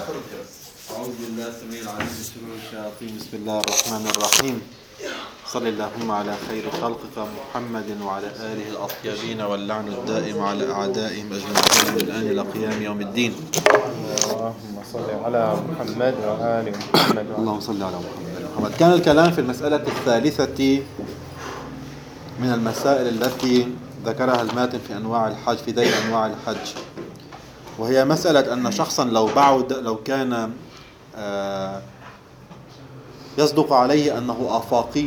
أعوذ بالله السميع العليم من شرور الشياطين. بسم الله الرحمن الرحيم. صل اللهم على خير خلقك محمد وعلى آله الأطيبين واللعن الدائم على أعدائهم أجمعين من الآن إلى قيام يوم الدين. اللهم صل على محمد وآل محمد. اللهم صل على محمد. كان الكلام في المسألة الثالثة من المسائل التي ذكرها الماتن في أنواع الحج، في ذيل أنواع الحج، وهي مسألة أن شخصا لو كان يصدق عليه أنه آفاقي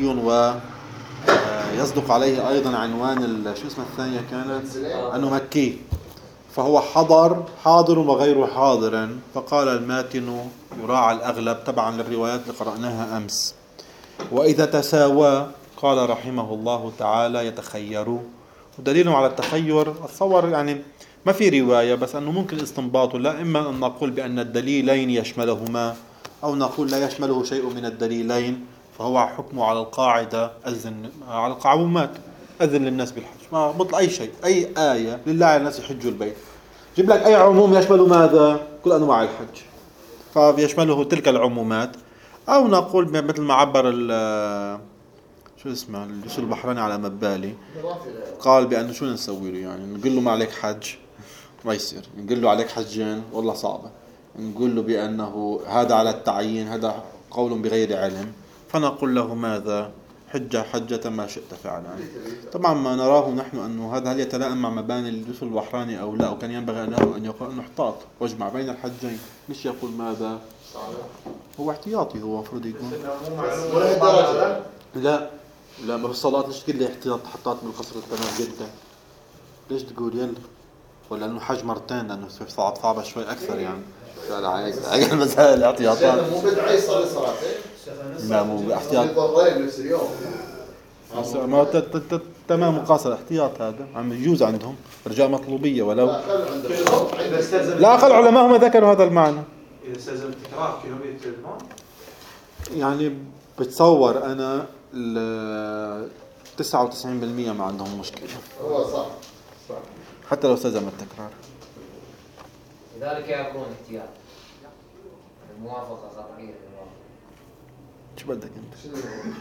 ويصدق عليه أيضا عنوان شو اسمه الثانية كانت أنه مكي، فهو حاضر وغير حاضر. فقال الماتن يراعى الأغلب تبعا للروايات اللي قرأناها أمس. وإذا تساوى قال رحمه الله تعالى يتخير. ودليل على التخير أتصور يعني ما في رواية، بس أنه ممكن استنباطه، لا إما أن نقول بأن الدليلين يشملهما أو نقول لا يشمله شيء من الدليلين، فهو حكمه على القاعدة على العمومات. أذن للناس بالحج، ما بطل أي شيء، أي آية لله على الناس يحجوا البيت، جيب لك أي عموم يشمل ماذا؟ كل أنواع الحج، فيشمله تلك العمومات. أو نقول مثل ما عبر شو اسمه الجيش البحراني على مبالي، قال بأنه شو نسوي له، يعني نقول له ما عليك حج ما يصير، نقول له عليك حجين والله صعبة، نقول له بأنه هذا على التعيين، هذا قول بغير علم، فنقول له ماذا؟ حجة ما شئت فعلا. طبعا ما نراه نحن أنه هذا هل يتلائم مع مباني الجيش البحراني أو لا، وكان ينبغي له أن يقول أنه احتاط واجمع بين الحجين، مش يقول ماذا؟ هو احتياطي، هو المفروض يكون لا ما بالصلاة. ليش تقول لي احتياط حطات من القصر التمام جدا؟ ليش تقول يلا؟ ولا انه حج مرتين لانه صعبة شوي اكثر يعني. لا عايز المسائل احتياطات. مو بدعي يصلي صلاتين؟ لا مو احتياط. ضرين نفس اليوم. ما تمام قاصر احتياط، هذا عم يجوز عندهم رجاء مطلوبية ولو لا أقل علماء هم ذكروا هذا المعنى. إذا استلزم تكرار كيلومتر تلفون يعني بتصور أنا 99% ما عندهم مشكلة. هو صح حتى لو استلزم التكرار. لذلك يكون احتياط الموافقة قطعية. شو بدك أنت؟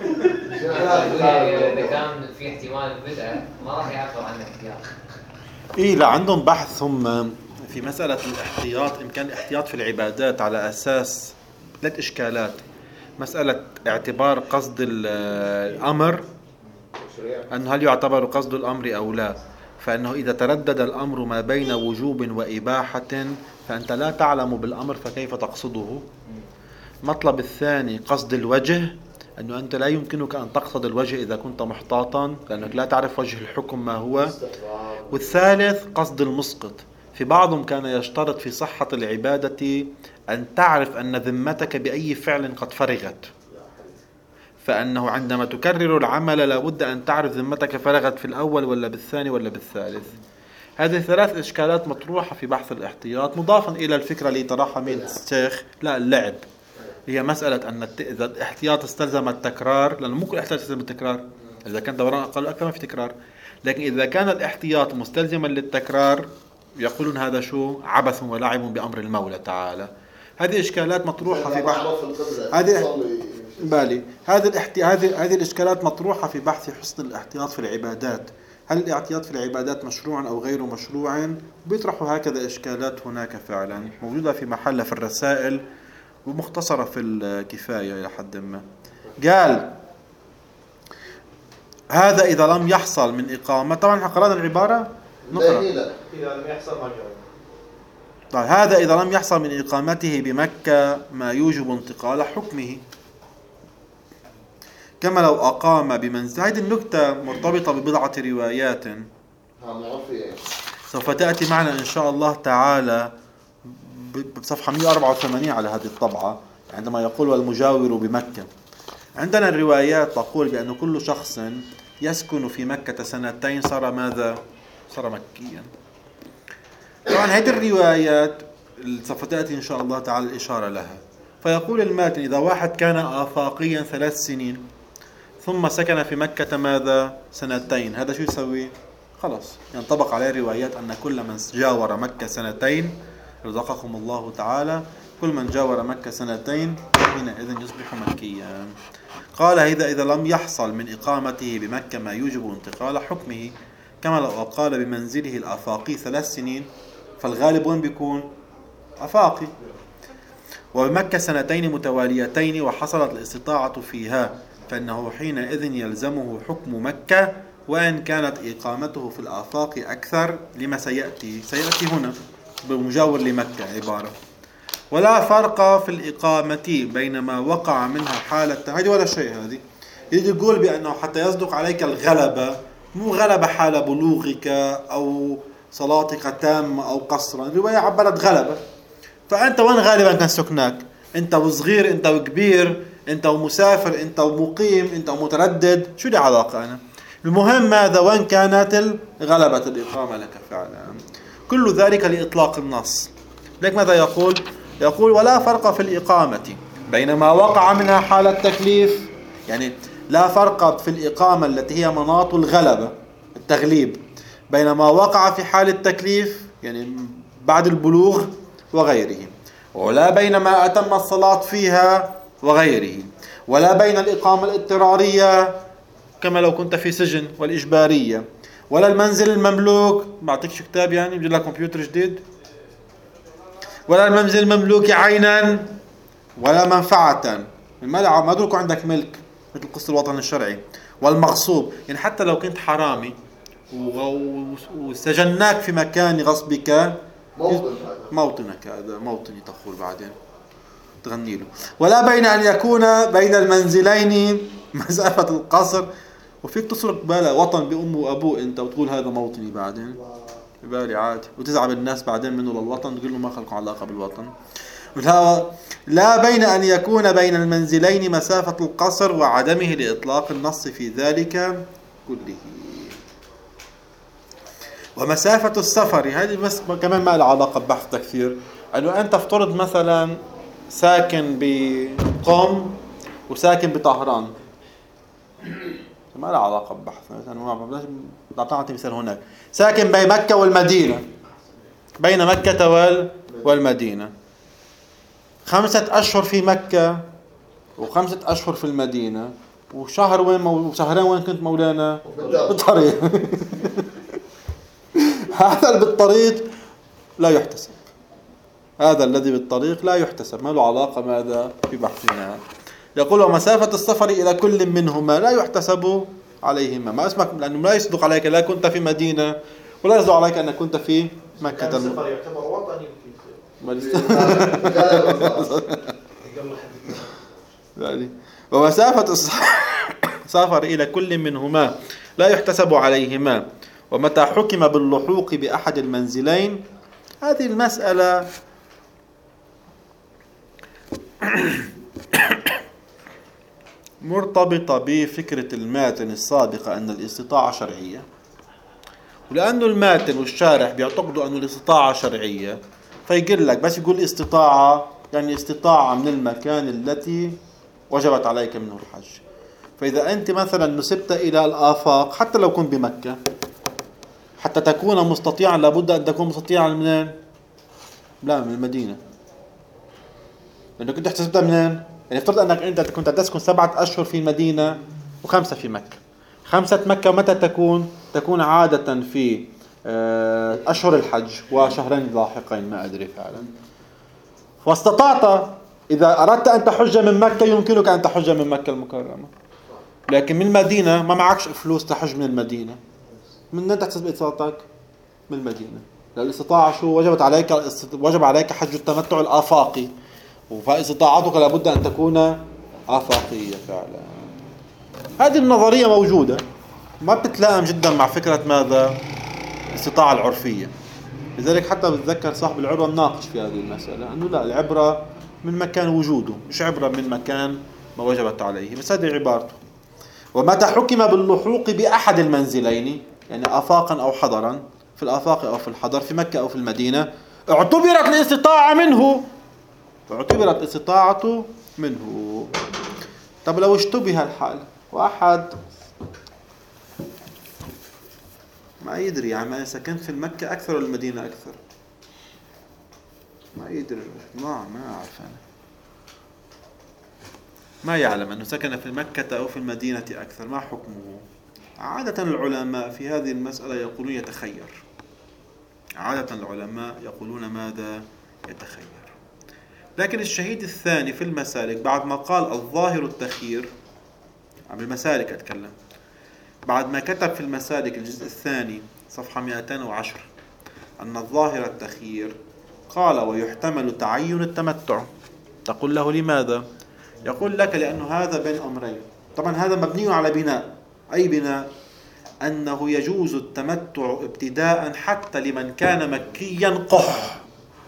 إذا كان في احتمال البدعة ما راح يعبر عن الاحتياط. إيه لا عندهم بحث هم في مسألة الاحتياط، إمكان الاحتياط في العبادات على أساس 3 إشكالات. مسألة اعتبار قصد الأمر، أنه هل يعتبر قصد الأمر أو لا، فإنه إذا تردد الأمر ما بين وجوب وإباحة فأنت لا تعلم بالأمر فكيف تقصده. مطلب الثاني قصد الوجه، أنه أنت لا يمكنك أن تقصد الوجه إذا كنت محتاطا لأنك لا تعرف وجه الحكم ما هو. والثالث قصد المسقط. في بعضهم كان يشترط في صحة العبادة أن تعرف أن ذمتك بأي فعل قد فرغت، فأنه عندما تكرر العمل لابد أن تعرف ذمتك فرغت في الأول ولا بالثاني ولا بالثالث. هذه 3 إشكالات مطروحة في بحث الاحتياط، مضافا إلى الفكرة اللي طرحها من الشيخ لا اللعب، هي مسألة أن إذا الاحتياط استلزم التكرار، لأنه ممكن الاحتياط يستلزم التكرار، إذا كان دوران أقل أكثر ما في تكرار، لكن إذا كان الاحتياط مستلزما للتكرار يقولون هذا شو عبث ولعب بأمر المولى تعالى. هذه إشكالات مطروحة في بحث هذه الإشكالات مطروحة في بحث حسن الاحتياط في العبادات. هل الاحتياط في العبادات مشروع أو غير مشروع؟ بيطرحوا هكذا إشكالات هناك فعلا موجودة في محلها في الرسائل ومختصرة في الكفاية إلى حد ما. قال هذا إذا لم يحصل من إقامة، طبعا قرأنا العبارة نقرأ. إذا لم يحصل ما جرى. طيب هذا إذا لم يحصل من إقامته بمكة ما يوجب انتقال حكمه، كما لو أقام بمنزل. هذه النكتة مرتبطة ببضعة روايات سوف تأتي معنا إن شاء الله تعالى بصفحة 184 على هذه الطبعة، عندما يقول والمجاور بمكة. عندنا الروايات تقول بأن كل شخص يسكن في مكة 2 سنين صار ماذا؟ صار مكيا. طبعا هذه الروايات سوف تأتي إن شاء الله تعالى الإشارة لها. فيقول الماتن إذا واحد كان آفاقيا 3 سنين ثم سكن في مكة ماذا؟ 2، هذا شو يسوي؟ خلاص ينطبق عليه روايات أن كل من جاور مكة 2 رزقكم الله تعالى كل من جاور مكة سنتين حينئذ يصبح مكيا. قال إذا لم يحصل من إقامته بمكة ما يوجب انتقال حكمه، كما لو قال بمنزله الآفاقي 3 سنين، فالغالب وين بيكون؟ آفاقي. وبمكة 2 متواليتين وحصلت الاستطاعة فيها، فإنه حينئذ يلزمه حكم مكة وإن كانت إقامته في الآفاق أكثر، لما سيأتي هنا بمجاور لمكة عبارة. ولا فرق في الإقامة بين ما وقع منها حالة، هذه ولا شيء، هذه يجي يقول بأنه حتى يصدق عليك الغلبة، مو غلبة حال بلوغك أو صلاتك تامة أو قصرا، الرواية عبرت غلبة. فأنت وين غالبا كان سكناك؟ أنت وصغير، أنت وكبير، أنت ومسافر، أنت ومقيم، أنت ومتردد، شو لي علاقة أنا؟ المهم ماذا؟ وين كانت غلبة الإقامة لك فعلا. كل ذلك لإطلاق النص. لك ماذا يقول؟ يقول ولا فرق في الإقامة بين ما وقع منها حال التكليف، يعني لا فرق في الإقامة التي هي مناط الغلبة التغليب بين ما وقع في حال التكليف يعني بعد البلوغ وغيره، ولا بين ما أتم الصلاة فيها وغيره، ولا بين الإقامة الاضطرارية كما لو كنت في سجن والإجبارية، ولا المنزل المملوك، بعطيك شو كتاب يعني بجيب لك كمبيوتر جديد، ولا المنزل المملوك عينا ولا منفعة، ما ادركوا عندك ملك مثل قصة الوطن الشرعي، والمغصوب يعني حتى لو كنت حرامي وسجناك في مكان غصبك، موطنك هذا موطني تقول بعدين تغني له. ولا بين أن يكون بين المنزلين مسافة القصر، وفيك تصرف بالا وطن بأمه وأبوه أنت وتقول هذا موطني بعدين بالي عادي، وتزعب الناس بعدين منه للوطن تقول له ما خلقوا علاقة بالوطن. لا بين أن يكون بين المنزلين مسافة القصر وعدمه لإطلاق النص في ذلك كله. ومسافة السفر هذه بس كمان ما لها علاقة ببحث تكثير، أنه أنت افترض مثلا ساكن بقم وساكن بطهران، ما لها علاقة ببحث. مثلا أعطي مثال هناك ساكن بين مكة والمدينة، بين مكة والمدينة 5 أشهر في مكة و5 أشهر في المدينة، وشهر وشهرين وين كنت مولانا؟ بالطريق. هذا بالطريق لا يحتسب، هذا الذي بالطريق لا يحتسب، ما له علاقة ماذا في بحثنا. يقول ومسافة السفر إلى كل منهما لا يحتسب عليهما، ما اسمك لأنه لا يصدق عليك لا كنت في مدينة ولا يصدق عليك أنك كنت في مكة. يعني السفر يعتبر وطني يعني ومسافة السفر إلى كل منهما لا يحتسب عليهما. ومتى حكم باللحوق بأحد المنزلين، هذه المسألة مرتبطة بفكرة الماتن السابقة أن الاستطاعة شرعية، ولأن الماتن والشارح بيعتقدوا أن الاستطاعة شرعية، فيقول لك بس يقول استطاعة يعني استطاعة من المكان التي وجبت عليك منه الحج. فإذا أنت مثلا نسبت إلى الآفاق حتى لو كنت بمكة، حتى تكون مستطيعا لابد أن تكون مستطيعا منين؟ لا، من المدينة، لأنك كنت حسبتها منين؟ يعني افترض أنك أنت كنت تسكن 7 أشهر في المدينة و5 في مكة. 5 مكة متى تكون عادة في أشهر الحج وشهرين لاحقين ما أدري فعلا. واستطعت إذا أردت أن تحج من مكة يمكنك أن تحج من مكة المكرمة، لكن من المدينة ما معكش فلوس تحج من المدينة. من أنت تحسب استطاعتك من المدينة، الاستطاعة شو وجب عليك حج التمتع الآفاقي، فاستطاعتك لابد أن تكون آفاقية فعلا. هذه النظرية موجودة، ما بتتلائم جدا مع فكرة ماذا؟ الاستطاعة العرفية. لذلك حتى بتذكر صاحب العبرة مناقش في هذه المسألة أنه لا، العبرة من مكان وجوده، مش عبرة من مكان ما وجبت عليه، بس هذه عبارته. ومتى حكم باللحوق بأحد المنزلين، يعني آفاقا أو حضرا، في الآفاق أو في الحضر، في مكة أو في المدينة، اعتبرت الاستطاعة منه. طب لو اشتبه الحال، واحد ما يدري يعني سكنت في المكة أكثر ولا المدينة أكثر، ما يدري، ما أعرف أنا، ما يعلم أنه سكن في مكة أو في المدينة أكثر، ما حكمه؟ عادة العلماء في هذه المسألة يقولون يتخير. عادة العلماء يقولون ماذا؟ يتخير. لكن الشهيد الثاني في المسالك بعد ما قال الظاهر التخيير، عن المسالك أتكلم، بعد ما كتب في المسالك الجزء الثاني صفحة 210 أن الظاهر التخيير، قال ويحتمل تعين التمتع. تقول له لماذا؟ يقول لك لأنه هذا بين أمرين. طبعا هذا مبني على بناء، أي بناء؟ أنه يجوز التمتع ابتداء حتى لمن كان مكيا قح.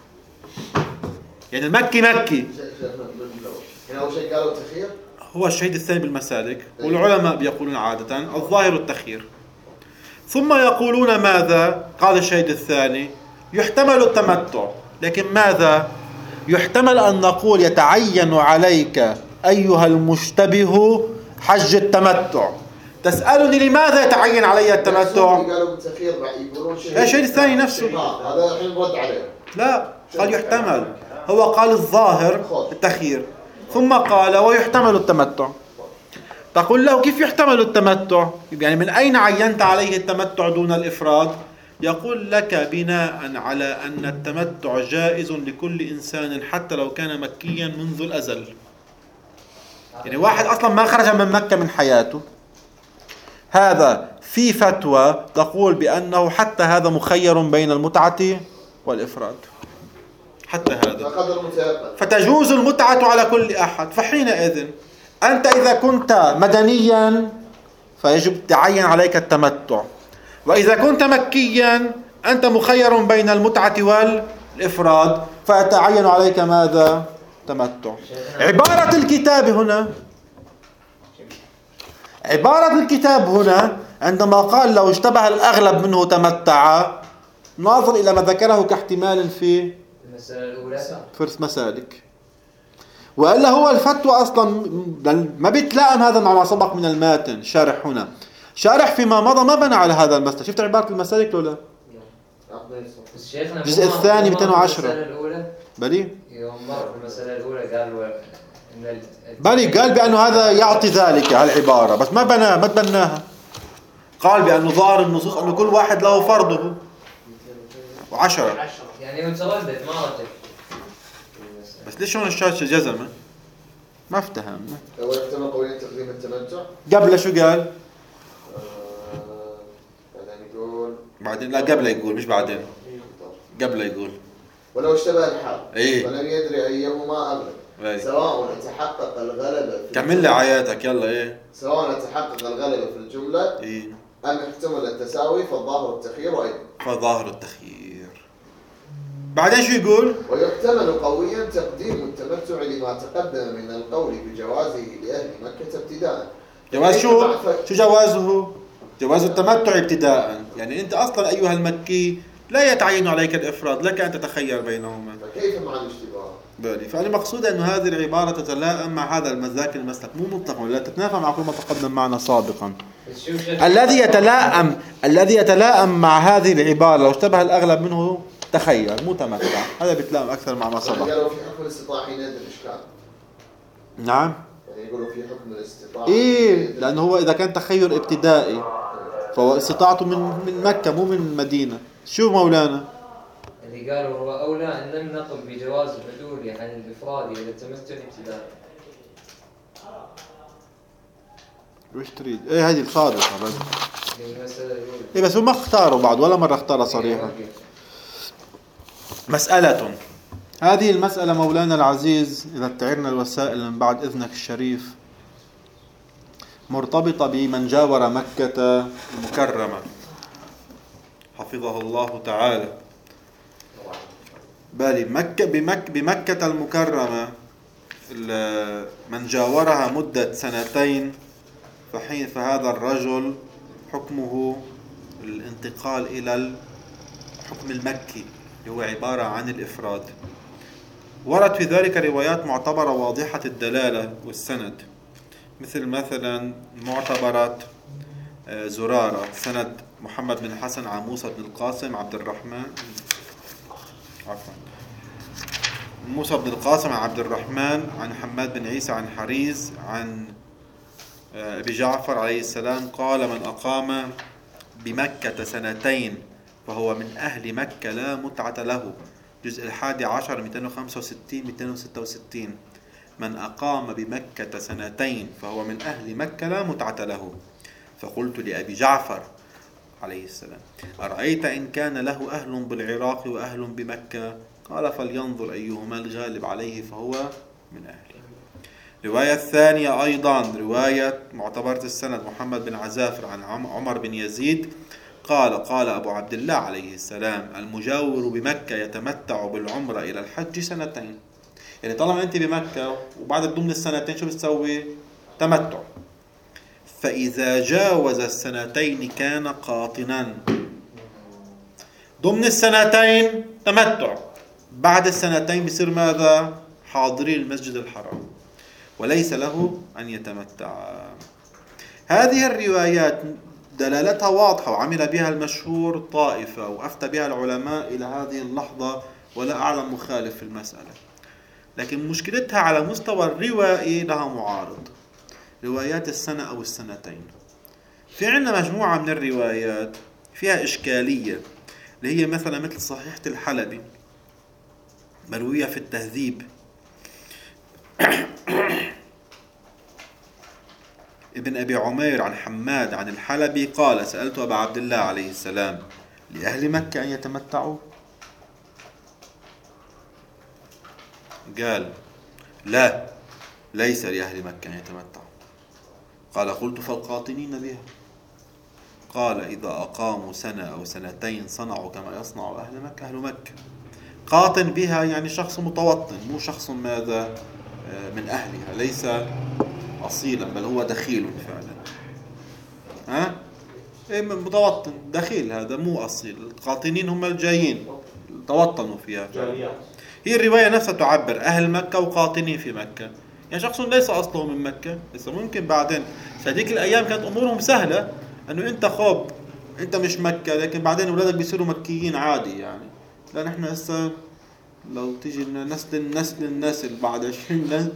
يعني المكي مكي. هنا أول شيء قالوا تخير، هو الشهيد الثاني بالمسالك، والعلماء بيقولون عادة الظاهر التخيير. ثم يقولون ماذا؟ قال الشهيد الثاني يحتمل التمتع، لكن ماذا؟ يحتمل أن نقول يتعين عليك أيها المشتبه حج التمتع. تسألني لماذا يتعين علي التمتع؟ قالوا بالتخير يقولون شيء. الشهيد الثاني نفسه. هذا الحين رد عليه. لا، قال يحتمل. هو قال الظاهر التخيير، ثم قال ويحتمل التمتع. تقول له كيف يحتمل التمتع؟ يعني من أين عينت عليه التمتع دون الإفراد؟ يقول لك بناء على أن التمتع جائز لكل إنسان حتى لو كان مكيا منذ الأزل. يعني واحد أصلا ما خرج من مكة من حياته، هذا في فتوى تقول بأنه حتى هذا مخير بين المتعة والإفراد، حتى هذا، فتجوز المتعة على كل أحد. فحينئذ أنت إذا كنت مدنيا فيجب تعين عليك التمتع، وإذا كنت مكيا أنت مخير بين المتعة والإفراد فيتعين عليك ماذا؟ تمتع. عبارة الكتاب هنا، عبارة الكتاب هنا عندما قال لو اشتبه الأغلب منه تمتع، ناظر إلى ما ذكره كاحتمال في المسألة الأولى فرس مسالك، وإلا هو الفتوى أصلا ما بيتلائم هذا مع ما سبق من الماتن. شارح هنا، شارح فيما مضى ما بنى على هذا المسألة. شفت عبارة المسالك ولا؟ الجزء الثاني 210 بلي؟ يوم مر في المسألة الأولى قال بلي، قال بأنه هذا يعطي ذلك هالعبارة، بس ما تبناها. قال بأنه ظاهر النصوص أنه كل واحد له فرضه و10. يعني متردد ما رجع. بس ليش هون الشاشة جزمة؟ ما افتهمنا. هو يحتمل قولين تقديم التمتع. قبل شو قال؟ بعدين يقول. بعدين لا، قبل يقول مش بعدين. قبل يقول. ولو اشتبه الحال. إيه؟ ولم يدري أيهما أغلب. إيه؟ سواء تحقق الغلبة. كمل لي عياتك يلا. إيه؟ سواء تحقق الغلبة في الجملة. إيه؟ أم احتمل التساوي فالظاهر التخيير أيضا. فظاهر التخيير. بعدين شو يقول؟ ويحتمل قويا تقديم التمتع لما تقدم من القول بجوازه لأهل مكة ابتداء. جواز شو جوازه؟ جواز التمتع ابتداء. يعني أنت أصلا أيها المكي لا يتعين عليك الإفراد، لك أن تتخير بينهما. فكيف مع الاشتباه؟ بالي. فأنا مقصود أن هذه العبارة تتلائم مع هذا المذاك المسلك، مو مطلق ولا تتنافى مع كل ما تقدم معنا سابقا. الذي يتلائم مع هذه العبارة لو اشتبه الأغلب منه تخير مو تمتع، هذا بيتلائم أكثر مع ما سبق. قالوا في حكم الاستطاعة حينئذ الإشكال. نعم. يعني يقولوا في حكم الاستطاعة. إيه، لأنه هو إذا كان تخير ابتدائي فهو استطاعته من مكة مو من المدينة. شو مولانا؟ اللي قالوا هو أولى أن لم نقل بجواز العدول عن الإفراد إلى التمتع ابتداء. وش تريد؟ إيه هذه الصادقة بس. إيه بس هو ما اختاروا بعد ولا مرة اختار صريحة. مسألة، هذه المسألة مولانا العزيز إذا تعرنا الوسائل من بعد إذنك الشريف، مرتبطة بمن جاور مكة المكرمة حفظه الله تعالى. بالي بمكة المكرمة من جاورها مدة 2 فهذا الرجل حكمه الانتقال إلى الحكم المكي، هو عبارة عن الإفراد. ورد في ذلك روايات معتبرة واضحة الدلالة والسند، مثلا معتبرات زرارة سند محمد بن حسن عن موسى بن القاسم عبد الرحمن موسى بن القاسم عن عبد الرحمن عن حماد بن عيسى عن حريز عن أبي جعفر عليه السلام قال: من أقام بمكة 2 فهو من أهل مكة لا متعة له. جزء 11 265-266. من أقام بمكة 2 فهو من أهل مكة لا متعة له. فقلت لأبي جعفر عليه السلام: أرأيت إن كان له أهل بالعراق وأهل بمكة؟ قال: فلينظر أيهما الغالب عليه فهو من أهله. رواية الثانية أيضا رواية معتبرة السند محمد بن عزافر عن عمر بن يزيد قال أبو عبد الله عليه السلام: المجاور بمكة يتمتع بالعمرة إلى الحج 2. يعني طالما أنت بمكة وبعد ضمن السنتين شو بتسوي؟ تمتع. فإذا جاوز 2 كان قاطنا. ضمن 2 تمتع، بعد 2 بصير ماذا؟ حاضري المسجد الحرام، وليس له أن يتمتع. هذه الروايات دلالتها واضحة وعمل بها المشهور طائفة وأفتى بها العلماء إلى هذه اللحظة، ولا أعلم مخالف في المسألة. لكن مشكلتها على مستوى الروائي لها معارض. روايات 1 أو 2. في عندنا مجموعة من الروايات فيها إشكالية، اللي هي مثلا مثل صحيحة الحلبي مروية في التهذيب ابن أبي عمير عن حماد عن الحلبي قال: سألت أبا عبد الله عليه السلام: لأهل مكة أن يتمتعوا؟ قال: لا، ليس لأهل مكة أن يتمتعوا. قال: قلت: فالقاطنين بها؟ قال: إذا أقاموا 1 أو 2 صنعوا كما يصنع أهل مكة. قاطن بها يعني شخص متوطن، مو شخص ماذا من أهلها، ليس أصيلا بل هو دخيل فعلا. متوطن دخيل، هذا مو أصيل. القاطنين هم الجايين توطنوا فيها. هي الرواية نفسها تعبر أهل مكة وقاطنين في مكة، يعني شخص ليس أصله من مكة. بس ممكن بعدين هذيك الأيام كانت أمورهم سهلة، أنه أنت خوب أنت مش مكة، لكن بعدين أولادك بيصيروا مكيين عادي. يعني لا، نحن هسه لو تيجي النسل بعد 20 نسل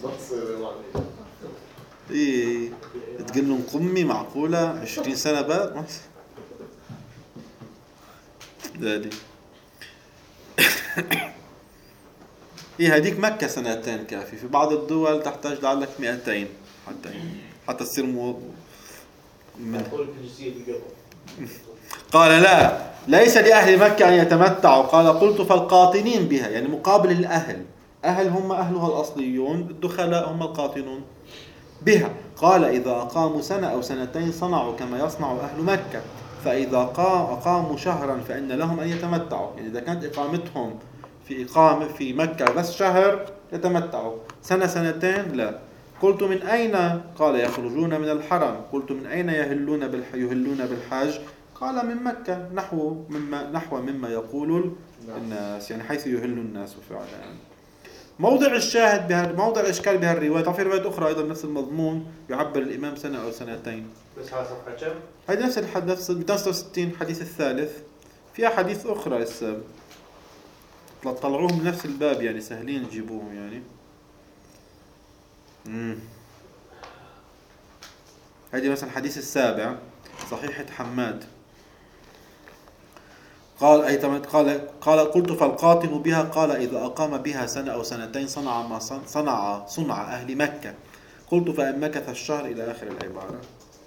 تقول لهم قمي معقولة 20 سنة بعد ذلك. هذيك مكة 2 كافي. في بعض الدول تحتاج لعلك 200 حتى تصير قال: لا، ليس لأهل مكة أن يتمتعوا. قال: قلت: فالقاطنين بها؟ يعني مقابل الأهل. أهل هم أهلها الأصليون، الدخلاء هم القاطنون بها. قال: إذا أقاموا 1 أو 2 صنعوا كما يصنع أهل مكة، فإذا أقاموا شهرا فإن لهم أن يتمتعوا. يعني إذا كانت إقامتهم في مكة بس شهر يتمتعوا، 1 2 لا. قلت: من أين؟ قال: يخرجون من الحرم. قلت: من أين يهلون بالحج؟ قال: من مكة، نحو مما يقول الناس، يعني حيث يهل الناس فعلا. موضع الإشكال بها الرواية. في رواية أخرى أيضا نفس المضمون يعبر الإمام 1 أو 2. بس هذا صفحة كم؟ هذه نفس الحديث 266 حديث الثالث. فيها حديث أخرى طلعوهم من نفس الباب، يعني سهلين تجيبوهم يعني. هذه مثلا الحديث 7 صحيحة حماد قال: قلت: فالقاطن بها؟ قال: إذا أقام بها 1 أو 2 صنع أهل مكة. قلت: فإن مكث الشهر إلى آخر العبارة.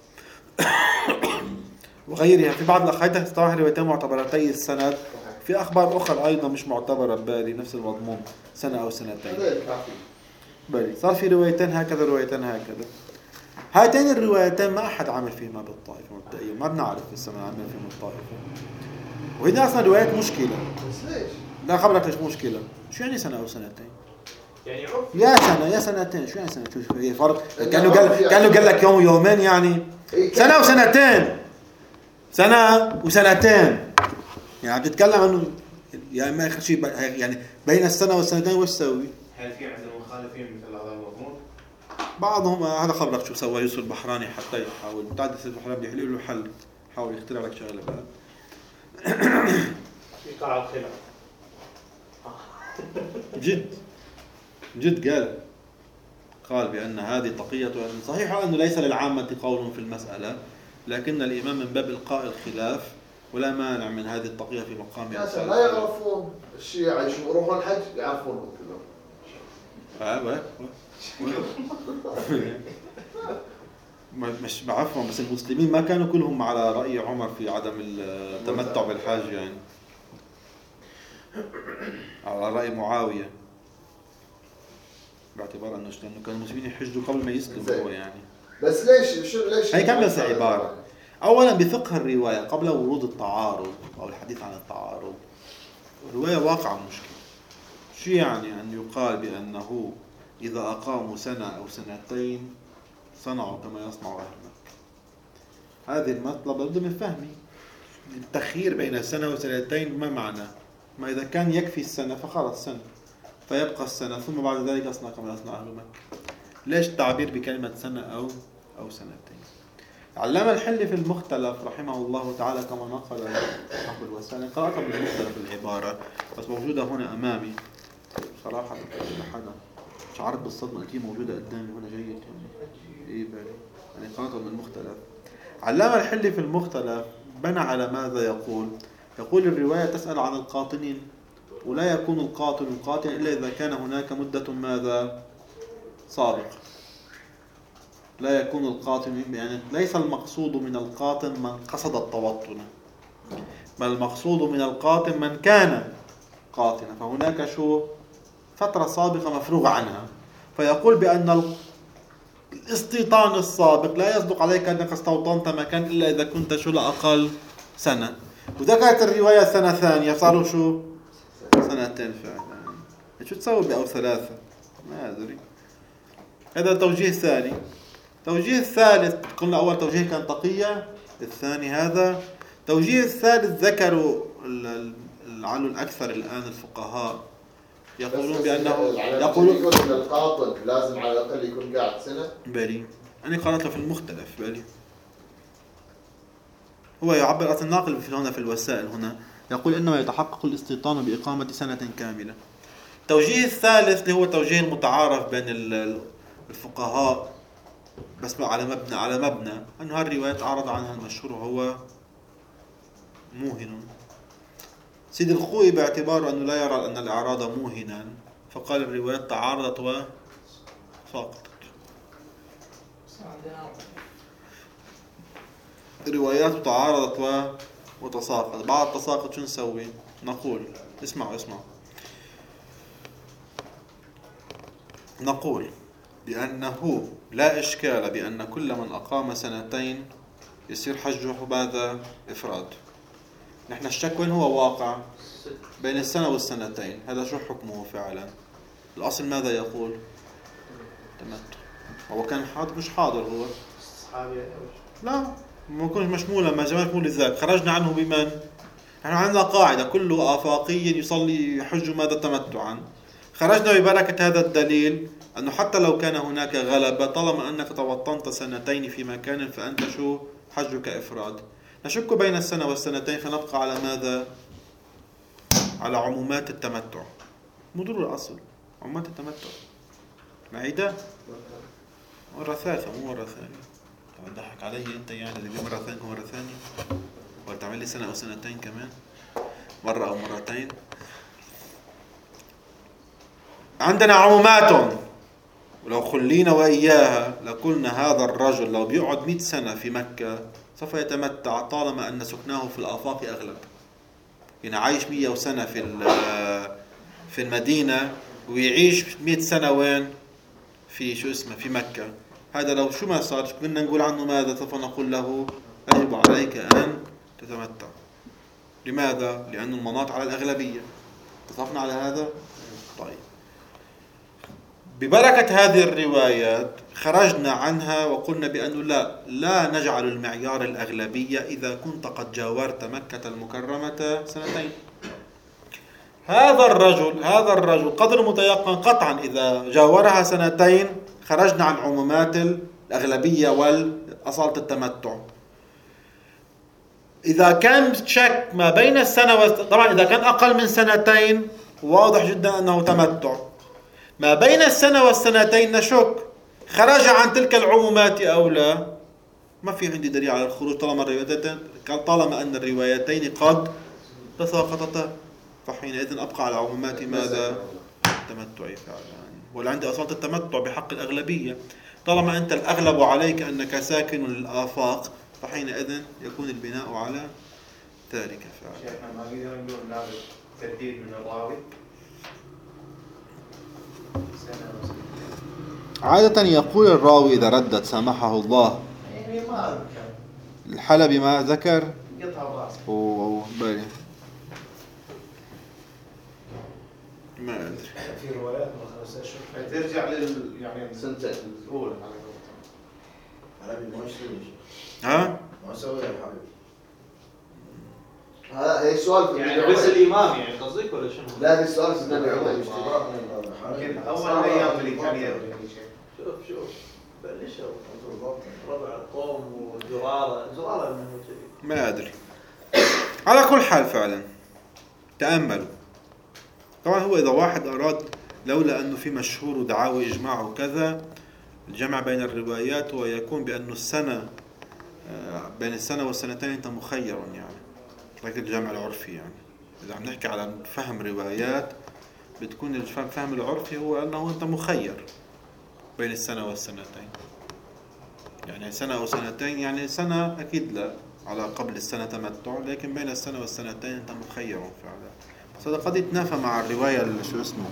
وغيرها في بعض الأحاديث صراحة روايتين معتبرتي السند. في أخبار أخرى أيضا مش معتبرة بالي نفس المضمون 1 أو 2 بالي. صار في روايتين هكذا، روايتين هكذا. هاتين الروايتين ما أحد عمل فيهما بالطائفة مبدئيا، ما بنعرف لسه ما عمل فيهم الطائفة. وهذه أصلا روايات مشكلة. بس ليش؟ لا خبرك ليش مشكلة؟ شو يعني 1 أو 2؟ يعني عرف يا 1 يا 2. شو يعني 2؟ شو هي فرق؟ كانوا قال لك يوم يومين يعني 1 و2 1 و2 يعني بتتكلم عنه. يعني ما آخر شيء يعني بين 1 و2 وش سوي؟ هل في عندنا مخالفين مثل هذا المضمون؟ بعضهم هذا خبرك شو سوى يوسف البحراني حتى يحاول بتاع يوسف البحراني يحل له حل، حاول يخترع لك شغله بعد. في قاعة خلاف. جد قال بأن هذه تقية. صحيح أنه ليس للعامة قول في المسألة، لكن الإمام من باب إلقاء الخلاف ولا مانع من هذه التقية في مقام الناس لا يعرفون الشيعة يروحون الحج يعرفون كلهم. مش بعرفهم، بس المسلمين ما كانوا كلهم على رأي عمر في عدم التمتع بالحج، يعني على رأي معاوية، باعتبار انه كانوا المسلمين يحجوا قبل ما يسلموا هو يعني. بس ليش هي كم بس عبارة. اولا بفقه الرواية قبل ورود التعارض او الحديث عن التعارض، الرواية واقعة مشكلة. شو يعني ان يقال بانه اذا اقاموا سنة او سنتين صنعوا كما يصنع اهل مكة؟ هذه المطلب لابد من فهمه. التخيير بين سنة وسنتين ما معنى؟ ما اذا كان يكفي السنة فخلص سنة، فيبقى السنة ثم بعد ذلك يصنع كما يصنع أهل مكة. ليش التعبير بكلمة سنة أو سنتين؟ علامة الحلي في المختلف رحمه الله تعالى كما نقل أبو الوسائل، قرأت بالمختلف العبارة بس موجودة هنا أمامي صراحة، مش عارف بالصدمة أكيد موجودة قدامي هنا جيد يعني. يعني قرأت بالمختلف. علامة الحلي في المختلف بنى على ماذا يقول؟ يقول الرواية تسأل عن القاطنين، ولا يكون القاطن قاطن إلا إذا كان هناك مدة ماذا سابقة. لا يكون القاطن، يعني ليس المقصود من القاطن من قصد التوطن، بل المقصود من القاطن من كان قاطنا، فهناك فترة سابقة مفروغ عنها. فيقول بأن الاستيطان السابق لا يصدق عليك أنك استوطنت مكان إلا إذا كنت لا أقل سنة. وذكرت الرواية سنة ثانية صاروا سنتين فعلا. شو تسوي أو ثلاثة؟ ما أدري. هذا التوجيه الثاني. توجيه الثالث، قلنا أول توجيه كان تقية، الثاني هذا. توجيه الثالث ذكروا لعله الأكثر الآن الفقهاء يقولون بأنه يقول أن القاطن لازم على الأقل يكون قاعد سنة. بالي أنا قرأته في المختلف بالي. هو يعبر أصلا الناقل هنا في الوسائل هنا يقول إنه يتحقق الاستيطان بإقامة سنة كاملة. التوجيه الثالث اللي هو التوجيه المتعارف بين الفقهاء بس على مبنى أنه هالرواية عرض عنها المشهور وهو موهن. سيد الخوئي باعتباره أنه لا يرى أن الإعراض موهنا فقال الرواية تعارضت وساقطت. الروايات تعارضت وتساقط. بعد التساقط شو نسوي؟ نقول اسمعوا نقول بأنه لا إشكال بأن كل من أقام سنتين يصير حجه ماذا؟ إفراد. نحن الشك وين هو واقع؟ بين السنة والسنتين. هذا شو حكمه فعلا؟ الأصل ماذا يقول؟ تمتع. هو كان حاضر مش حاضر هو؟ لا ما يكونش مشمولا، ما جمال مشمول الذات. خرجنا عنه بمن؟ نحن عندنا قاعدة كل آفاقي يصلي يحج ماذا؟ تمتعا. خرجنا ببركة هذا الدليل أنه حتى لو كان هناك غلبة طالما أنك توطنت سنتين في مكان فأنت حجك إفراد. نشك بين السنة والسنتين فنبقى على ماذا؟ على عمومات التمتع. مدور الأصل عمومات التمتع. معيدة؟ مرة ثالثة مو مرة ثانية. تضحك علي أنت يعني إذا مرة ثانية ومرة ثانية، ولا تعمل لي سنة أو سنتين كمان، مرة أو مرتين. عندنا عمومات ولو خلينا وإياها لقلنا هذا الرجل لو بيقعد 100 سنة في مكة سوف يتمتع طالما أن سكناه في الآفاق أغلب. يعني عايش 100 سنة في المدينة ويعيش 100 سنة وين؟ في في مكة. هذا لو شو ما صار كنا نقول عنه ماذا؟ سوف نقول له يجب عليك أن تتمتع. لماذا؟ لأن المناط على الأغلبية. اتفقنا على هذا؟ طيب ببركة هذه الروايات خرجنا عنها وقلنا بأنه لا نجعل المعيار الأغلبية إذا كنت قد جاورت مكة المكرمة سنتين. هذا الرجل قدر متيقن قطعا إذا جاورها سنتين خرجنا عن عمومات الأغلبية والأصالة التمتع. إذا كان شك ما بين السنة طبعا إذا كان أقل من سنتين واضح جدا أنه تمتع. ما بين السنة والسنتين نشك خرج عن تلك العمومات أو لا. ما في عندي دليل على الخروج طالما أن الروايتين قد تساقطتا، فحينئذ أبقى على عمومات ماذا؟ التمتع فعلا. ولا عندي أصلا التمتع بحق الأغلبية. طالما أنت الأغلب عليك أنك ساكن للآفاق، فحينئذ يكون البناء على ذلك فعلا. شيخنا ما قدرنا نقول لابد ترديد من الراوي. عادة يقول الراوي إذا ردت سامحه الله. يعني ما أذكر. الحلبي ما ذكر. قطع الراس. بالي ما أدري. في روايات ما خلص اشهر ترجع يعني سنتين الاولى حلبي ما يشتري ها؟ ما سوي الحلبي. هي سؤال يعني بس الامام يعني قصدك ولا شنو؟ لا هي سؤال في النبي عمر يمكن اول الايام اللي كان يروي. شوف بلشوا ربع القوم وزرارة انه كذي. ما أدري. على كل حال فعلا تأملوا. طبعا هو إذا واحد أراد لولا أنه في مشهور ودعاوي إجماع وكذا الجمع بين الروايات ويكون بأنه السنة بين السنة والسنتين أنت مخير يعني، لكن الجمع العرفي يعني إذا عم نحكي على فهم روايات بتكون الفهم العرفي هو أنه أنت مخير بين السنة والسنتين. يعني سنة أو سنتين، يعني سنة أكيد لا على قبل السنة تمتع، لكن بين السنة والسنتين أنت مخير فعلا. بس هذا قد يتنافى مع الرواية اللي شو اسمه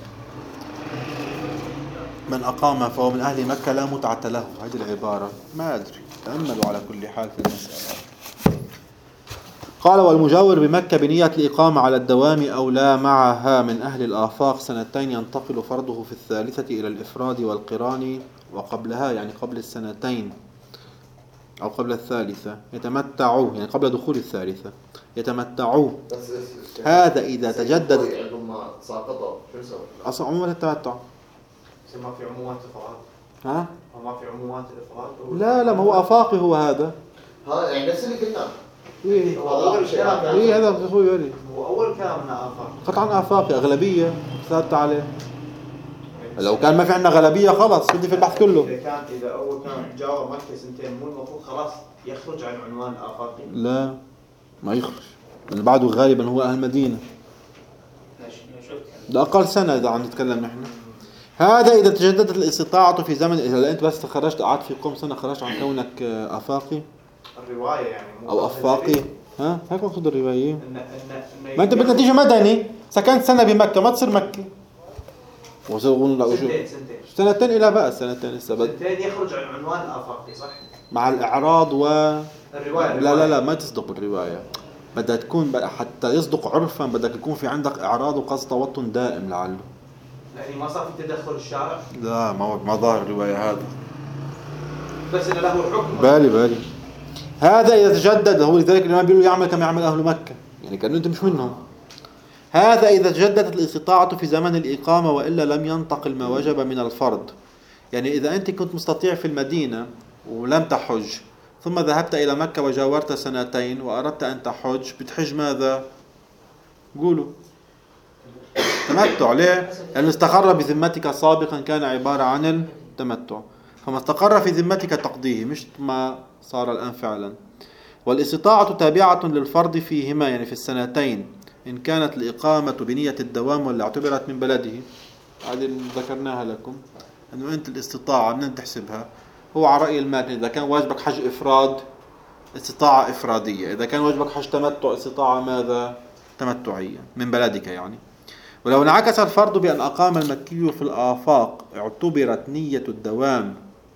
من أقام فهو من أهل مكة لا متعة له، هذه العبارة ما أدري. تأملوا على كل حال في المسألة. قال والمجاور بمكة بنية الإقامة على الدوام أو لا معها من أهل الآفاق سنتين ينتقل فرضه في الثالثة إلى الإفراد والقران وقبلها، يعني قبل السنتين أو قبل الثالثة يتمتعوا، يعني قبل دخول الثالثة يتمتعوا. هذا إذا تجدد عندهم ساقطوا شو يسوي؟ أصلا عمومات التمتع ما في عمومات افراد. ها؟ ما في عمومات الافراد. لا ما هو آفاقي هو هذا. ها يعني نفس اللي قلناه. إيه اول كلام إيه هذا أخوي ولي هو اول كلامنا افراد. قطعا آفاقي أغلبية ثابتة عليه. لو كان ما في عندنا غلبية خلاص بدي في البحث كله. إذا أول كان جاوب مكة سنتين مو المفروض خلاص يخرج عن عنوان الآفاقي؟ لا ما يخرج، اللي بعده غالبا هو أهل المدينة. ده أقل سنة إذا عم نتكلم نحن. هذا إذا تجددت الاستطاعة في زمن، إذا أنت بس خرجت قعدت في قوم سنة خرجت عن كونك آفاقي الرواية يعني أو أفاقي. ها هيك مقصود الرواية. ما أنت إن بدنا تيجي مدني سكنت سنة بمكة ما تصير مكي. سنتين سنتين إلى بأس سنتين سنتين يخرج عن عنوان الآفاقي صح؟ مع الإعراض الرواية لا ما تصدق الرواية. بدها تكون حتى يصدق عرفا بدك يكون في عندك إعراض وقصد توطن دائم لعله. يعني ما صار في تدخل الشارع؟ لا ما ظاهر الرواية هذا. بس إنه له حكم. بالي هذا إذا تجدد، هو لذلك الإمام بيقولوا يعمل كما يعمل أهل مكة، يعني كأنه أنت مش منهم. هذا إذا تجددت الاستطاعة في زمن الإقامة وإلا لم ينتقل ما وجب من الفرض. يعني إذا أنت كنت مستطيع في المدينة ولم تحج ثم ذهبت إلى مكة وجاورت سنتين وأردت أن تحج، بتحج ماذا؟ قولوا تمتع. ليه؟ لأنه استقر بذمتك سابقا كان عبارة عن التمتع، فما استقر في ذمتك تقضيه مش ما صار الآن فعلا. والاستطاعة تابعة للفرض فيهما، يعني في السنتين إن كانت الإقامة بنية الدوام ولا اعتبرت من بلده. هذه ذكرناها لكم أنه أنت الاستطاعة بدنا تحسبها. هو على رأي الماتن إذا كان واجبك حج إفراد استطاعة إفرادية، إذا كان واجبك حج تمتع استطاعة ماذا؟ تمتعية من بلدك يعني. ولو انعكس الفرض بأن أقام المكي في الآفاق اعتبرت نية الدوام.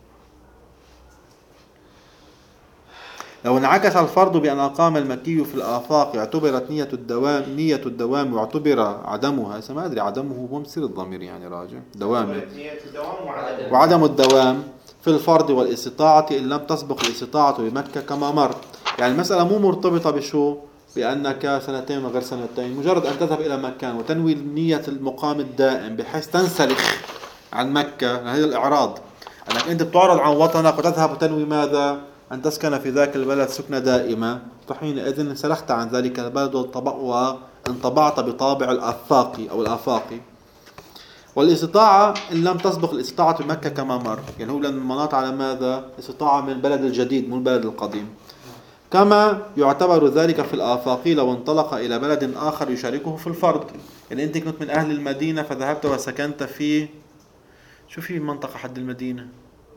لو انعكس الفرض بأن أقام المكي في الآفاق اعتبرت نية الدوام واعتبر عدمها. ما أدري عدمه هو مصير الضمير يعني راجع دوام نية الدوام وعدم الدوام في الفرض والاستطاعة إن لم تسبق الاستطاعة بمكة كما مر. يعني المسألة مو مرتبطة بشو بأنك سنتين وغير سنتين، مجرد أن تذهب إلى مكان وتنوي نية المقام الدائم بحيث تنسلخ عن مكة. هذا الإعراض أنك أنت بتعرض عن وطنك وتذهب وتنوي ماذا؟ أن تسكن في ذاك البلد سكنة دائمة، فحينئذ انسلخت عن ذلك البلد وانطبعت بطابع الآفاقي أو الآفاقي. والاستطاعة إن لم تسبق الاستطاعة بمكة كما مر، يعني هو لأن المناط على ماذا؟ استطاعة من البلد الجديد مو البلد القديم. كما يعتبر ذلك في الآفاقي لو انطلق إلى بلد آخر يشاركه في الفرد. يعني أنت كنت من أهل المدينة فذهبت وسكنت في شو في منطقة حد المدينة؟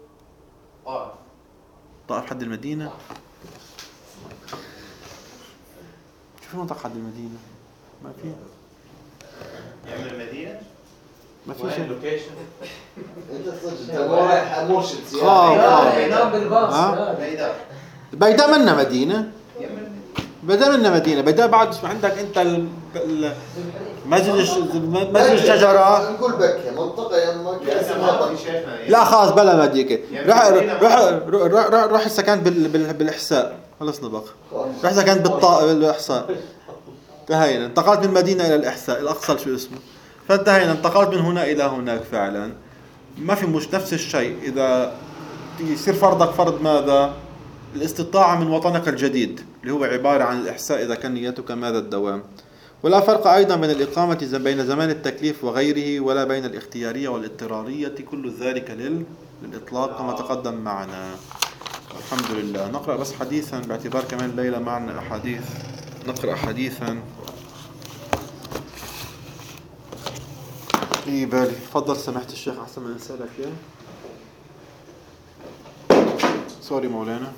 طائف حد المدينة؟ شو في منطقة حد المدينة؟ ما في. يعمل المدينة؟ ما في شيء. لوكيشن. انت صدق انت رايح مرشد خاف. ينام بالباص. بيداء منا مدينة. بيداء منا مدينة. بيداء بعد عندك أنت مسجد الشجرة. نقول بكة منطقة يمك اسمها لا خلاص بلا مديكة. روح السكن بالإحساء. خلص نبق. روح سكنت بالإحساء. انتهينا. انتقلت من المدينة إلى الإحساء الأقصى شو اسمه. فانتهينا. انتقلت من هنا إلى هناك فعلا. ما في مش نفس الشيء. إذا يصير فرضك فرض ماذا؟ الاستطاعة من وطنك الجديد اللي هو عبارة عن الإحساء إذا كان نيتك ماذا الدوام. ولا فرق أيضا بين الإقامة بين زمان التكليف وغيره، ولا بين الاختيارية والاضطرارية، كل ذلك للإطلاق كما تقدم معنا. الحمد لله. نقرأ بس حديثا باعتبار كمان الليلة معنا أحاديث. نقرأ حديثا في بالي. تفضل سمحت الشيخ أحسن من أسألك يا سوري مولانا.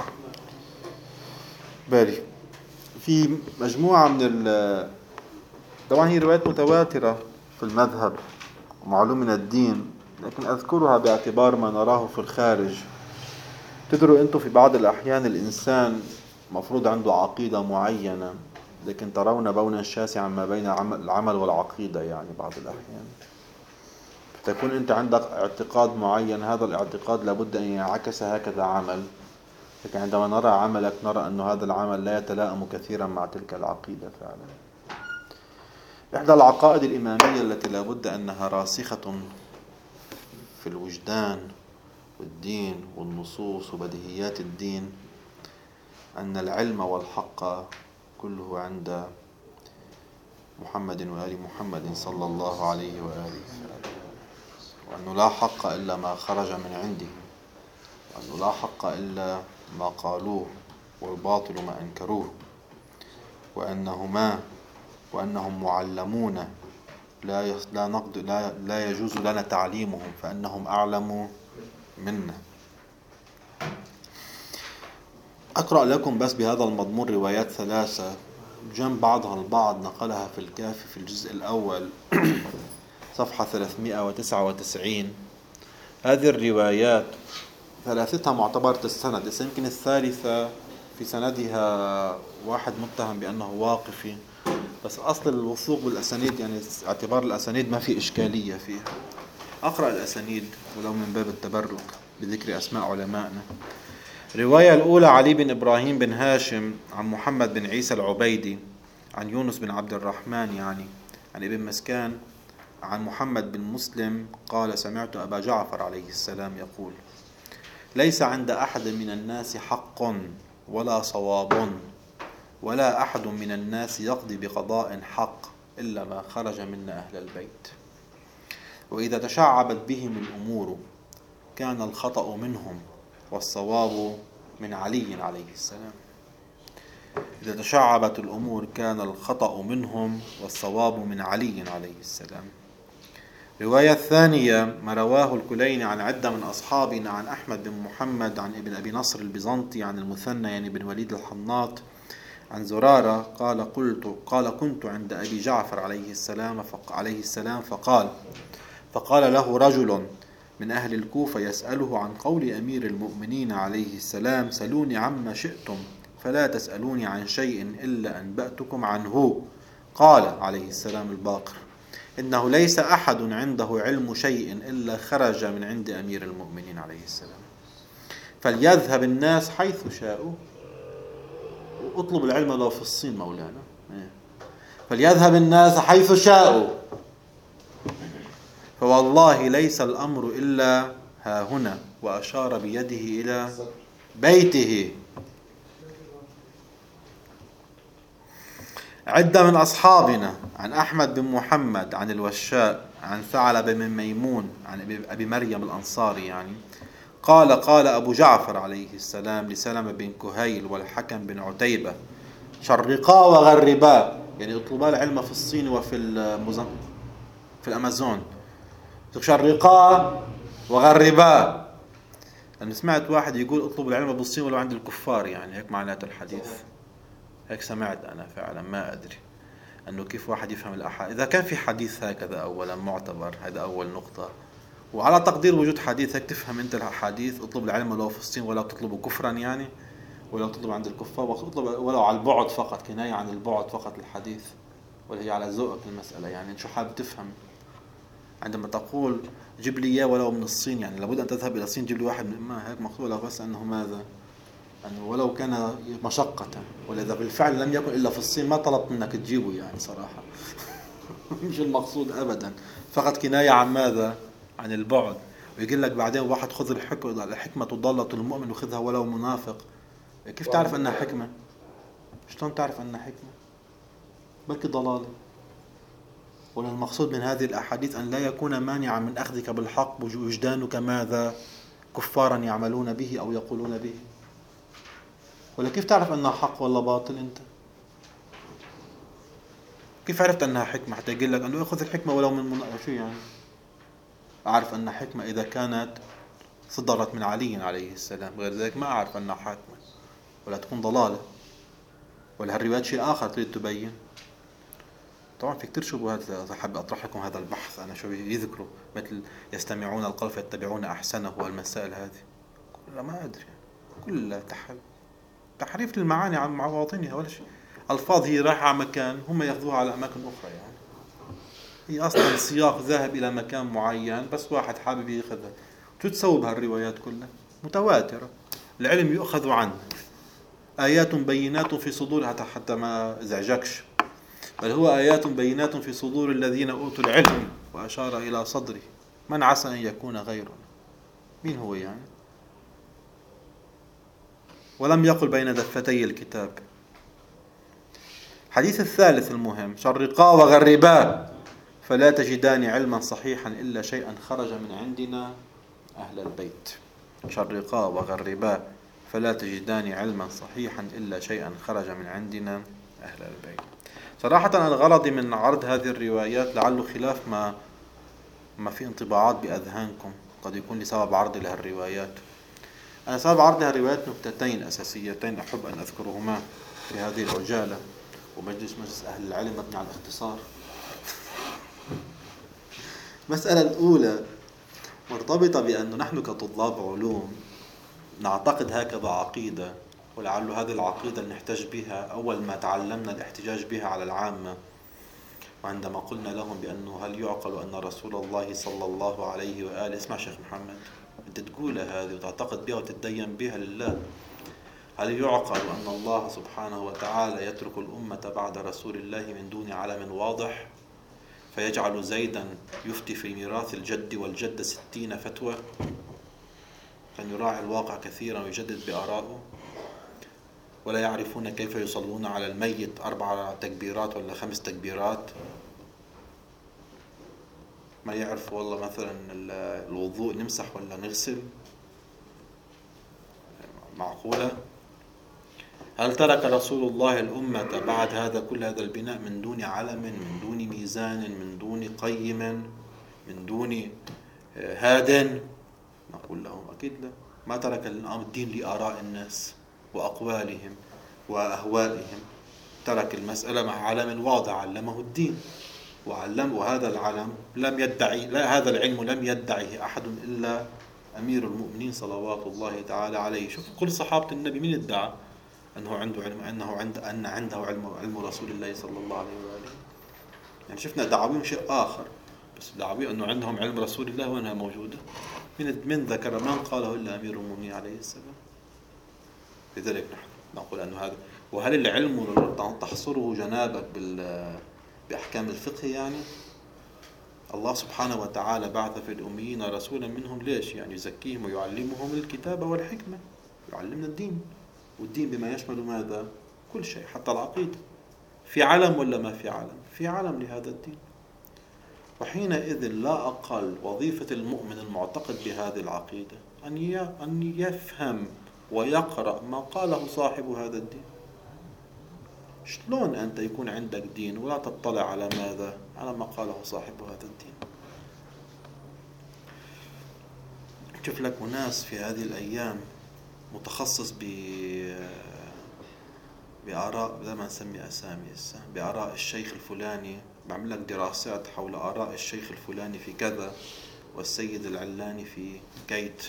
بالي في مجموعة من طبعا هي روايات متواترة في المذهب ومعلوم من الدين، لكن أذكرها باعتبار ما نراه في الخارج. تدروا أنتم في بعض الأحيان الإنسان مفروض عنده عقيدة معينة، لكن ترون بونا شاسعا ما بين العمل والعقيدة. يعني بعض الأحيان تكون أنت عندك اعتقاد معين، هذا الاعتقاد لابد أن ينعكس هكذا عمل، لكن عندما نرى عملك نرى أن هذا العمل لا يتلائم كثيرا مع تلك العقيدة فعلا. إحدى العقائد الإمامية التي لابد أنها راسخة في الوجدان والدين والنصوص وبديهيات الدين أن العلم والحق كله عند محمد وآل محمد صلى الله عليه وآله، وأنه لا حق إلا ما خرج من عنده، وأنه لا حق إلا ما قالوه، والباطل ما أنكروه، وأنهم معلمون لا يجوز لنا تعليمهم فأنهم أعلم منا. أقرأ لكم بس بهذا المضمون روايات ثلاثة جنب بعضها البعض نقلها في الكافي في الجزء الأول صفحة 399. هذه الروايات ثلاثتها معتبرة السند، بس يمكن الثالثة في سندها واحد متهم بأنه واقفي، بس أصل الوثوق بالأسانيد يعني اعتبار الأسانيد ما في إشكالية فيها. أقرأ الأسانيد ولو من باب التبرك بذكر أسماء علمائنا. الرواية الأولى علي بن إبراهيم بن هاشم عن محمد بن عيسى العبيدي عن يونس بن عبد الرحمن يعني عن ابن مسكان عن محمد بن مسلم قال سمعت أبا جعفر عليه السلام يقول ليس عند أحد من الناس حق ولا صواب ولا أحد من الناس يقضي بقضاء حق إلا ما خرج منا أهل البيت، وإذا تشعبت بهم الأمور كان الخطأ منهم والصواب من علي عليه السلام. إذا تشعبت الأمور كان الخطأ منهم والصواب من علي عليه السلام. رواية الثانية ما رواه الكليني عن عدة من أصحابنا عن أحمد بن محمد عن ابن أبي نصر البيزنطي عن المثنى يعني بن وليد الحناط عن زرارة قال كنت عند أبي جعفر عليه السلام فقال له رجل من أهل الكوفة يسأله عن قول أمير المؤمنين عليه السلام سلوني عما شئتم فلا تسألوني عن شيء إلا أنبأتكم عنه. قال عليه السلام الباقر إنه ليس أحد عنده علم شيء إلا خرج من عند أمير المؤمنين عليه السلام، فليذهب الناس حيث شاءوا. اطلب العلم لو في الصين مولانا. فليذهب الناس حيث شاءوا فوالله ليس الأمر إلا ها هنا، وأشار بيده إلى بيته. عدة من أصحابنا عن أحمد بن محمد عن الوشاء عن ثعلب بن ميمون عن أبي مريم الأنصاري يعني قال أبو جعفر عليه السلام لسلمة بن كهيل والحكم بن عتيبة: شرقا وغربا، يعني اطلبا العلم في الصين وفي في الأمازون. شرقا وغربا. أنا سمعت واحد يقول اطلب العلم بالصين ولو عند الكفار، يعني هيك معناته الحديث. هيك سمعت أنا فعلا، ما أدري أنه كيف واحد يفهم الأحاديث. إذا كان في حديث هكذا أولا معتبر، هذا أول نقطة. وعلى تقدير وجود حديث هيك تفهم أنت الحديث: اطلب العلم ولو في الصين ولا تطلبه كفرا، يعني ولا تطلب عند الكفار، واطلب ولو على البعد فقط، كناية عن البعد فقط الحديث، ولا هي على ذوقك المسألة. يعني شو حابب تفهم عندما تقول جيب لي إياه ولو من الصين؟ يعني لابد أن تذهب إلى الصين جيب لي واحد من ما هيك مقصود، بس أنه ماذا؟ أنه ولو كان مشقة، ولذا بالفعل لم يكن إلا في الصين ما طلبت منك تجيبه، يعني صراحة مش المقصود أبدا، فقط كناية عن ماذا؟ عن البعد. ويقول لك بعدين واحد: خذ الحكمة ضالة المؤمن وخذها ولو منافق. كيف تعرف أنها حكمة؟ شلون تعرف أنها حكمة؟ بلكي ضلالة. ولا المقصود من هذه الأحاديث أن لا يكون مانعا من أخذك بالحق وجدانك ماذا؟ كفارا يعملون به أو يقولون به. ولا كيف تعرف أنها حق ولا باطل أنت؟ كيف عرفت أنها حكمة حتى يقول لك أنه أخذ الحكمة ولو من شو يعني؟ أعرف أنها حكمة إذا كانت صدرت من علي عليه السلام، غير ذلك ما أعرف أنها حكمة، ولا تكون ضلالة، ولا هالروايات شيء آخر تريد تبين. طبعا في كتير شبهات، حاب أطرح لكم هذا البحث أنا شو يذكروا، مثل يستمعون القول فيتبعون أحسنه والمسائل هذه كلها ما أدري، كلها تحريف للمعاني عن مواطنها ولا شيء. ألفاظ هي رايحة على مكان هم يأخذوها على أماكن أخرى، يعني هي أصلا سياق ذاهب إلى مكان معين بس واحد حابب يأخذها. شو تسوي بهالروايات كلها؟ متواترة. العلم يؤخذ عنه، آيات بينات في صدور، حتى ما ازعجكش، بل هو آيات بينات في صدور الذين أوتوا العلم، وأشار إلى صدره. من عسى أن يكون غيرنا؟ مين هو يعني؟ ولم يقل بين دفتي الكتاب. حديث الثالث المهم: شرقا وغربا فلا تجدان علما صحيحا إلا شيئا خرج من عندنا أهل البيت. شرقا وغربا فلا تجدان علما صحيحا إلا شيئا خرج من عندنا أهل البيت. صراحة أنا غرضي من عرض هذه الروايات لعله خلاف ما في انطباعات بأذهانكم، قد يكون لسبب عرضي لها الروايات. أنا سبب عرض لها الروايات نكتتين أساسيتين أحب أن أذكرهما في هذه العجالة، ومجلس أهل العلم مبني على الاختصار. المسألة الأولى مرتبطة بأنه نحن كطلاب علوم نعتقد هكذا عقيدة، ولعل هذه العقيدة نحتاج بها أول ما تعلمنا الاحتجاج بها على العامة، وعندما قلنا لهم بأنه هل يعقل أن رسول الله صلى الله عليه وآله، اسمع شيخ محمد، أنت تقولها هذه وتعتقد بها وتتدين بها لله، هل يعقل أن الله سبحانه وتعالى يترك الأمة بعد رسول الله من دون علم واضح، فيجعل زيدا يفتي في ميراث الجد والجد 60 فتوى، كان يراعي الواقع كثيرا ويجدد بآرائه، ولا يعرفون كيف يصلون على الميت 4 تكبيرات ولا 5 تكبيرات، ما يعرف والله مثلا الوضوء نمسح ولا نغسل؟ معقولة؟ هل ترك رسول الله الأمة بعد هذا كل هذا البناء من دون علم، من دون ميزان، من دون قيم، من دون هاد؟ نقول لهم أكيد لا، ما ترك الدين لآراء الناس وأقوالهم وأهوائهم، ترك المسألة مع علم واضح علمه الدين وهذا العلم لم يدعي، لا هذا العلم لم يدعيه أحد إلا أمير المؤمنين صلوات الله تعالى عليه. شوف كل صحابة النبي من ادعى أنه عنده علم، أن عنده علم رسول الله صلى الله عليه وآله؟ يعني شفنا دعاويهم شيء آخر، بس دعاوي أنه عندهم علم رسول الله وأنها موجودة. من ذكر من قاله إلا أمير المؤمنين عليه السلام. لذلك نحن نقول أنه هذا، وهل العلم تحصره جنابك بأحكام الفقه؟ يعني الله سبحانه وتعالى بعث في الأميين رسولا منهم، ليش؟ يعني يزكيهم ويعلمهم الكتاب والحكمة. يعلمنا الدين، والدين بما يشمل ماذا؟ كل شيء حتى العقيدة. في علم ولا ما في علم؟ في علم لهذا الدين. وحينئذ لا أقل وظيفة المؤمن المعتقد بهذه العقيدة أن يفهم ويقرأ ما قاله صاحب هذا الدين. شلون أنت يكون عندك دين ولا تطلع على ماذا؟ على ما قاله صاحب هذا الدين. شوف لك أناس في هذه الأيام متخصص بآراء، لا ما نسمي أسامي، بآراء الشيخ الفلاني، بعمل لك دراسات حول آراء الشيخ الفلاني في كذا والسيد العلاني في كيت.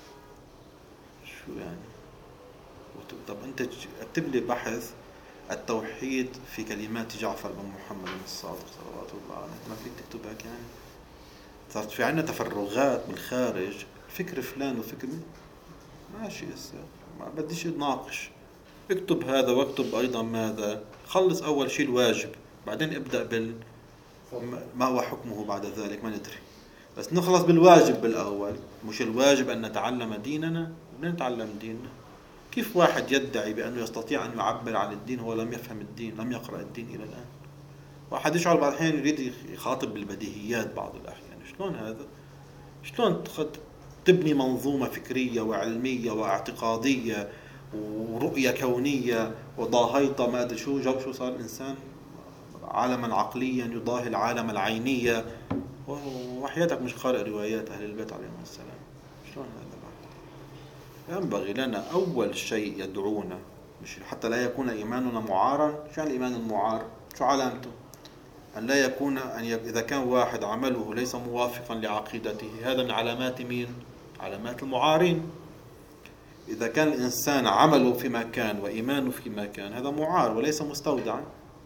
شو يعني؟ طب أنت اكتب لي بحث التوحيد في كلمات جعفر بن محمد الصادق صلوات الله عليه، ما فيك تكتب هيك يعني. صارت في عنا تفرغات بالخارج، فكر فلان وفكر ماشي، ما بديش ناقش. اكتب هذا واكتب أيضا ماذا، خلص أول شيء الواجب، بعدين ابدأ ما هو حكمه بعد ذلك ما ندري، بس نخلص بالواجب بالأول. مش الواجب أن نتعلم ديننا، بدنا نتعلم ديننا. كيف واحد يدعي بأنه يستطيع أن يعبر عن الدين هو لم يفهم الدين، لم يقرأ الدين إلى الآن؟ واحد يشعر بعض الأحيان يريد يخاطب بالبديهيات بعض الأحيان. شلون هذا؟ شلون تبني منظومة فكرية وعلمية واعتقادية ورؤية كونية وضاهيطة ما أدري شو صار الإنسان عالما عقليا يضاهي العالم العينية، وحياتك مش قارئ روايات أهل البيت عليهم السلام. شلون هذا؟ ينبغي لنا أول شيء يدعونا، مش حتى لا يكون إيماننا معارا. شو يعني الإيمان المعار؟ شو علامته؟ أن لا يكون إذا كان واحد عمله ليس موافقا لعقيدته، هذا من علامات مين؟ علامات المعارين. إذا كان الإنسان عمله في مكان وإيمانه في مكان، هذا معار وليس مستودعا،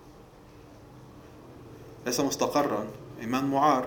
ليس مستقرا، إيمان معار.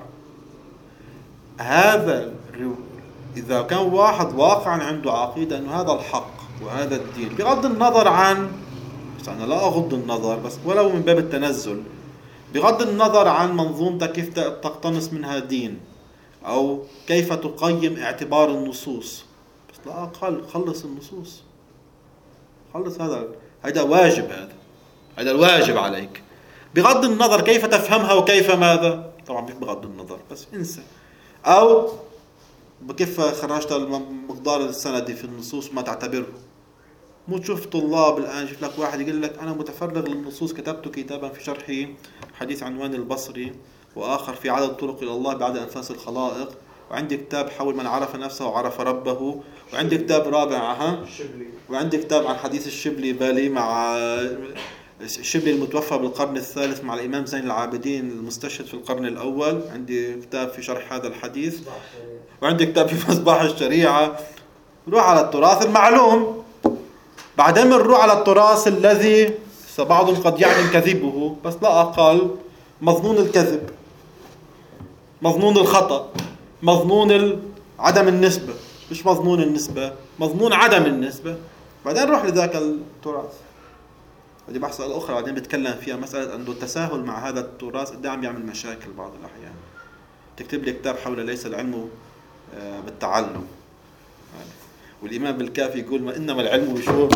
هذا إذا كان واحد واقعا عنده عقيدة أنه هذا الحق وهذا الدين، بغض النظر عن، بس أنا لا أغض النظر بس ولو من باب التنزل، بغض النظر عن منظومتك كيف تقتنص منها دين أو كيف تقيم اعتبار النصوص، بس لا أقل خلص النصوص، خلص. هذا واجب، هذا الواجب عليك، بغض النظر كيف تفهمها وكيف ماذا. طبعا مش بغض النظر، بس انسى. أو كيف خرجت المقدار السندي في النصوص ما تعتبره. مو تشوف طلاب الآن، شوف لك واحد يقول لك أنا متفرغ للنصوص، كتبت كتابا في شرح حديث عنوان البصري، وآخر في عدد الطرق إلى الله بعد أنفاس الخلائق، وعندي كتاب حول من عرف نفسه وعرف ربه، وعندي كتاب رابع وعندي كتاب عن حديث الشبلي بالي مع الشبلي المتوفى بالقرن الثالث مع الإمام زين العابدين المستشهد في القرن الأول، عندي كتاب في شرح هذا الحديث، وعندي كتاب في مصباح الشريعة. روح على التراث المعلوم، بعدين نروح على التراث الذي بعضهم قد يعلم كذبه، بس لا أقل مظنون الكذب، مظنون الخطأ، مظنون عدم النسبة، مش مظنون النسبة، مظنون عدم النسبة. بعدين نروح لذاك التراث. هذه مسألة أخرى بعدين بتكلم فيها، مسألة أنه التساهل مع هذا التراث قد عم يعمل مشاكل بعض الأحيان. تكتب لي كتاب حول ليس العلم بالتعلم، والإمام بالكافي يقول ما إنما العلم بشو؟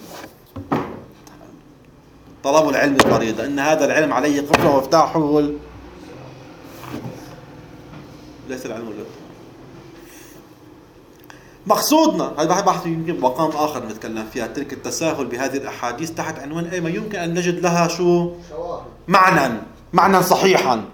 طلب العلم فريضة، إن هذا العلم عليه قفل ومفتاحه ليس العلم بالتعلم. مقصودنا هذا بحث يمكن مقام آخر نتكلم فيها، تلك التساهل بهذه الأحاديث تحت عنوان أي ما يمكن أن نجد لها شو؟ معنى صحيحا.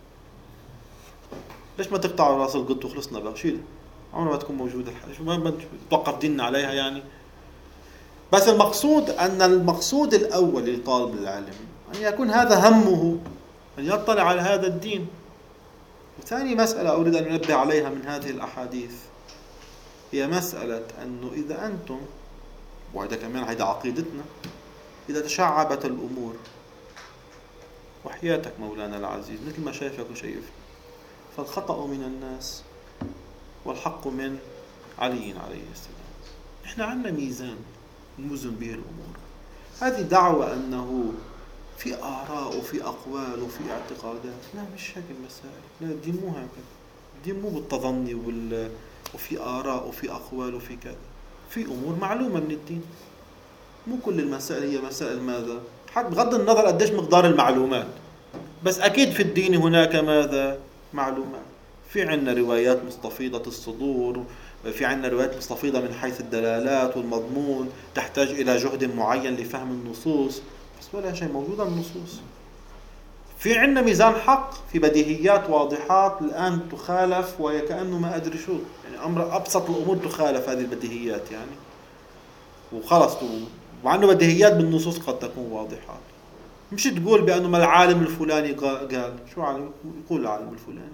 ليش ما تقطع راس القط وخلصنا بقى؟ شيل، عمرها ما تكون موجودة الحاجة، ما توقف ديننا عليها يعني. بس المقصود الأول لطالب العلم أن يكون هذا همه، أن يطلع على هذا الدين. وثاني مسألة أريد أن أنبه عليها من هذه الأحاديث هي مسألة أنه إذا أنتم، وهذا كمان هذا عقيدتنا، إذا تشعبت الأمور، وحياتك مولانا العزيز مثل ما شايفك وشايفني، فالخطأ من الناس والحق من علي عليه السلام. إحنا عندنا ميزان نوزن به الأمور. هذه دعوة أنه في آراء وفي أقوال وفي اعتقادات، لا مش هيك المسائل، لا الدين مو هكذا. الدين مو بالتظني وفي آراء وفي أقوال وفي كذا. في أمور معلومة من الدين. مو كل المسائل هي مسائل ماذا؟ حتى بغض النظر قديش مقدار المعلومات، بس أكيد في الدين هناك ماذا؟ معلومات. في عنا روايات مستفيضة الصدور، في عنا روايات مستفيضة من حيث الدلالات والمضمون، تحتاج إلى جهد معين لفهم النصوص، بس ولا شيء موجودة النصوص. في عنا ميزان حق، في بديهيات واضحات الآن تخالف وكأنه ما أدري شو، يعني أمر أبسط الأمور تخالف هذه البديهيات يعني، وخلص مع أنه بديهيات بالنصوص قد تكون واضحات. مش تقول بأنه ما العالم الفلاني قال، شو عالم يقول العالم الفلاني؟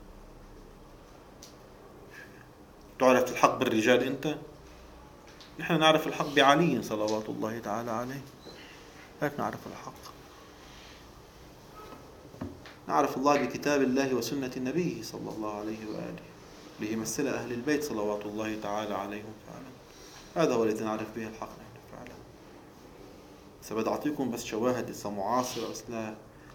تعرف الحق بالرجال أنت؟ نحن نعرف الحق بعلي صلوات الله تعالى عليه، هيك نعرف الحق. نعرف الله بكتاب الله وسنة النبي صلى الله عليه وآله به مثل أهل البيت صلوات الله تعالى عليهم فعلا. هذا هو الذي نعرف به الحق نحن فعلا. سبد أعطيكم بس شواهد لسه معاصرة بس لا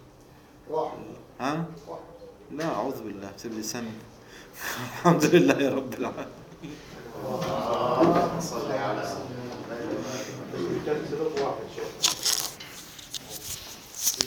ها؟ لا أعوذ بالله بسبب لسان. الحمد لله يا رب العالمين. صلي على